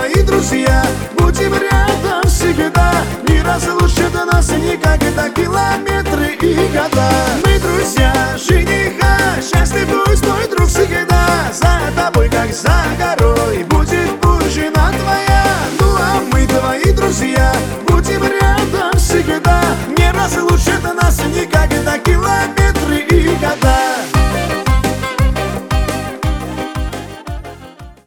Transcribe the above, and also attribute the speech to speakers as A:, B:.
A: твои друзья. Будем рядом всегда, не разлучат нас никогда километры и года. Мы друзья жениха, счастлив пусть твой друг всегда. За тобой, как за горой, будет пусть жена твоя. Ну а мы твои друзья, будем рядом всегда, не разлучат нас никогда километры